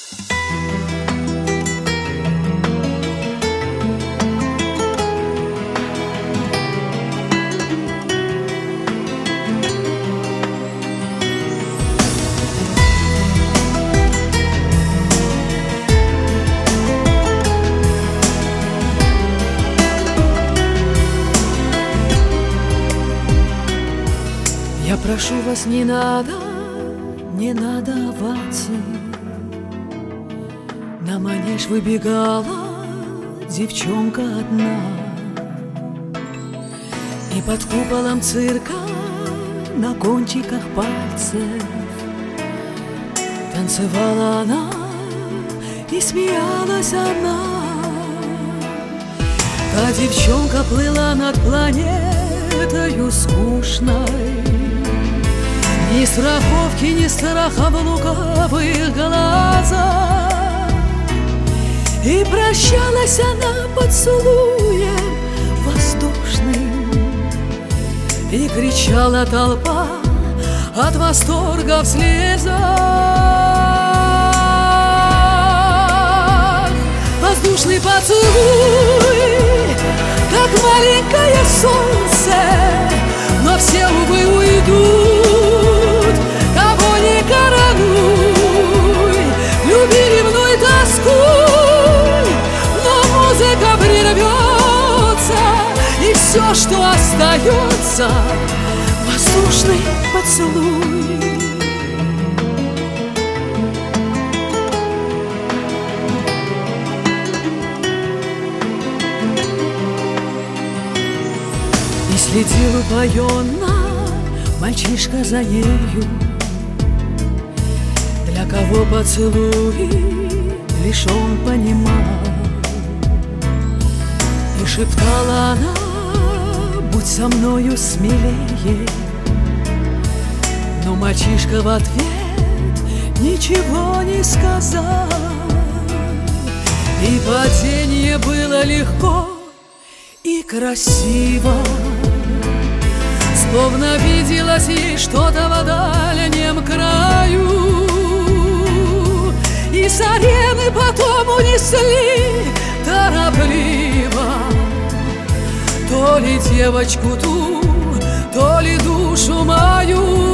Я прошу вас, не надо оваций. На манеж выбегала девчонка одна, и под куполом цирка на кончиках пальцев танцевала она и смеялась она. Та девчонка плыла над планетою скучной, ни страховки, ни страха в лукавых глазах. И прощалась она поцелуем воздушным, и кричала толпа от восторга в слезах. Воздушный поцелуй, как маленькое солнце, но все, увы, уйдут, кого не коронуй. Люби, ревнуй, тоскуй, но музыка прервется, и все, что остается, воздушный поцелуй. И следил упоенно мальчишка за нею, для кого поцелуй лишь он понимал. И шептала она: будь со мною смелее. Но мальчишка в ответ ничего не сказал. И падение было легко и красиво, словно виделось ей что-то в дальнем краю. И с арены потом унесли торопливо то ли девочку ту, то ли душу мою.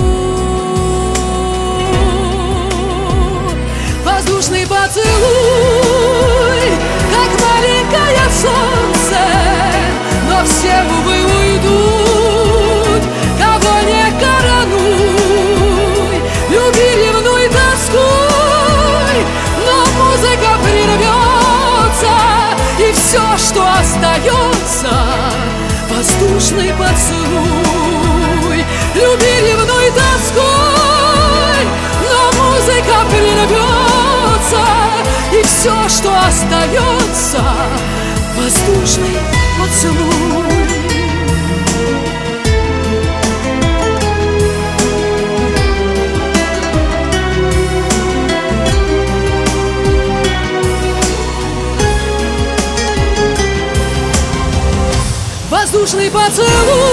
Воздушный поцелуй, как маленькое солнце, но все, увы, уйдут, кого не коронуй. Люби, ревнуй, тоскуй, но музыка прервется, и все, что остается, воздушный поцелуй. Люби, ревнуй, тоскуй, но музыка прервется, и все, что остается, воздушный поцелуй. Воздушный поцелуй,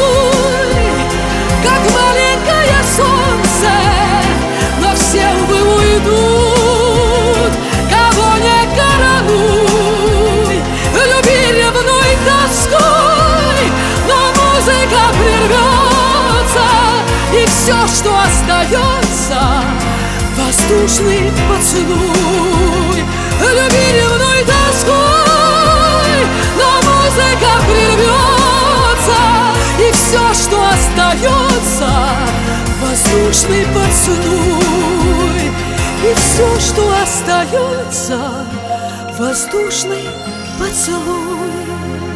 как маленькое солнце, но все, увы, уйдут, кого не коронуй. Люби, ревнуй, тоскуй, но музыка прервется, и все, что остается, воздушный поцелуй. Люби, ревнуй, тоскуй, но музыка прервется, и все, что остается, воздушный поцелуй. И все, что остается, воздушный поцелуй.